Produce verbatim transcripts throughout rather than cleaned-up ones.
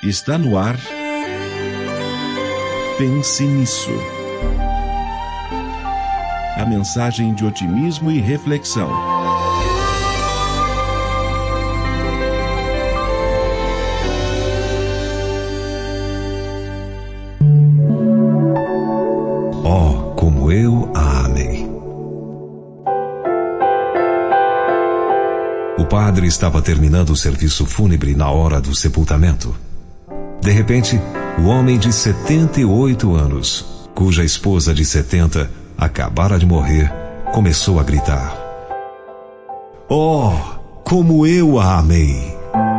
Está no ar. Pense nisso. A mensagem de otimismo e reflexão. Oh, como eu a amei. O padre estava terminando o serviço fúnebre na hora do sepultamento. De repente, o homem de setenta e oito anos, cuja esposa de setenta acabara de morrer, começou a gritar: Oh, como eu a amei!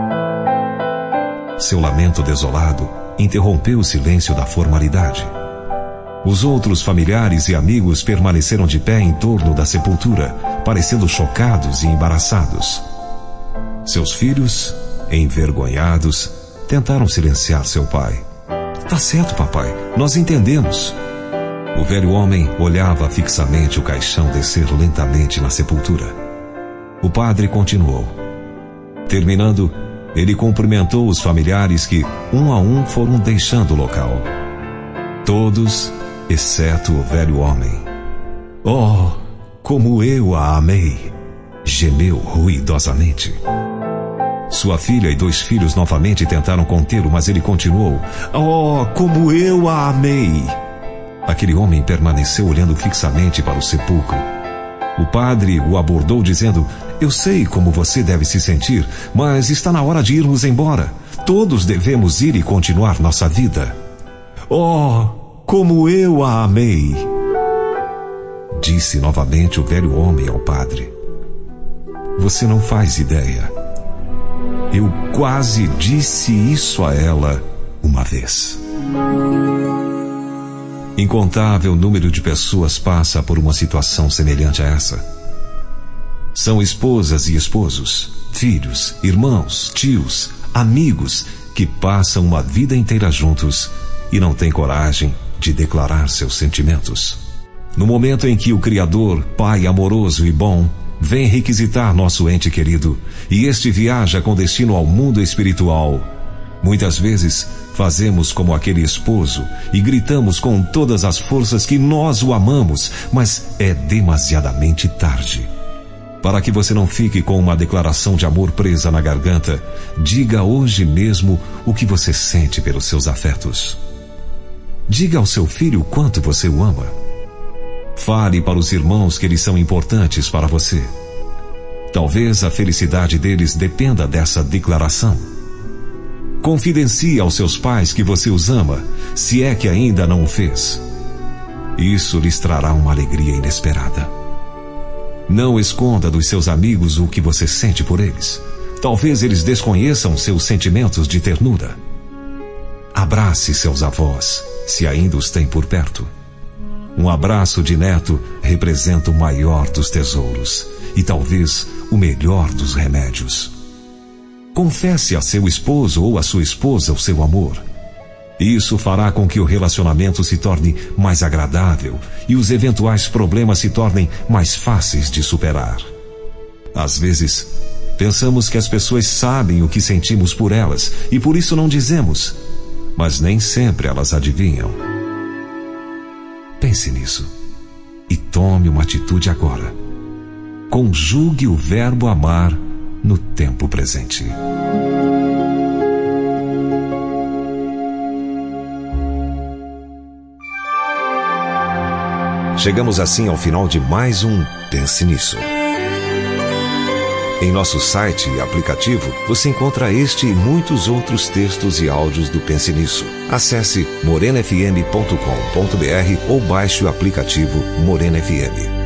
Seu lamento desolado interrompeu o silêncio da formalidade. Os outros familiares e amigos permaneceram de pé em torno da sepultura, parecendo chocados e embaraçados. Seus filhos, envergonhados, tentaram silenciar seu pai. Tá certo, papai, nós entendemos. O velho homem olhava fixamente o caixão descer lentamente na sepultura. O padre continuou. Terminando, ele cumprimentou os familiares que, um a um, foram deixando o local. Todos, exceto o velho homem. Oh, como eu a amei! Gemeu ruidosamente. Sua filha e dois filhos novamente tentaram contê-lo, mas ele continuou: Oh, como eu a amei! Aquele homem permaneceu olhando fixamente para o sepulcro. O padre o abordou dizendo: Eu sei como você deve se sentir, mas está na hora de irmos embora. Todos devemos ir e continuar nossa vida. Oh, como eu a amei! Disse novamente o velho homem ao padre. Você não faz ideia. Eu quase disse isso a ela uma vez. Incontável número de pessoas passa por uma situação semelhante a essa. São esposas e esposos, filhos, irmãos, tios, amigos que passam uma vida inteira juntos e não têm coragem de declarar seus sentimentos. No momento em que o Criador, Pai amoroso e bom, vem requisitar nosso ente querido, e este viaja com destino ao mundo espiritual, muitas vezes fazemos como aquele esposo e gritamos com todas as forças que nós o amamos, mas é demasiadamente tarde. Para que você não fique com uma declaração de amor presa na garganta, diga hoje mesmo o que você sente pelos seus afetos. Diga ao seu filho o quanto você o ama. Fale para os irmãos que eles são importantes para você. Talvez a felicidade deles dependa dessa declaração. Confidencie aos seus pais que você os ama, se é que ainda não o fez. Isso lhes trará uma alegria inesperada. Não esconda dos seus amigos o que você sente por eles. Talvez eles desconheçam seus sentimentos de ternura. Abrace seus avós, se ainda os tem por perto. Um abraço de neto representa o maior dos tesouros e talvez o melhor dos remédios. Confesse a seu esposo ou a sua esposa o seu amor. Isso fará com que o relacionamento se torne mais agradável e os eventuais problemas se tornem mais fáceis de superar. Às vezes, pensamos que as pessoas sabem o que sentimos por elas e por isso não dizemos, mas nem sempre elas adivinham. Pense nisso e tome uma atitude agora. Conjugue o verbo amar no tempo presente. Chegamos assim ao final de mais um Pense Nisso. Em nosso site e aplicativo, você encontra este e muitos outros textos e áudios do Pense Nisso. Acesse morena f m ponto com ponto b r ou baixe o aplicativo Morena F M.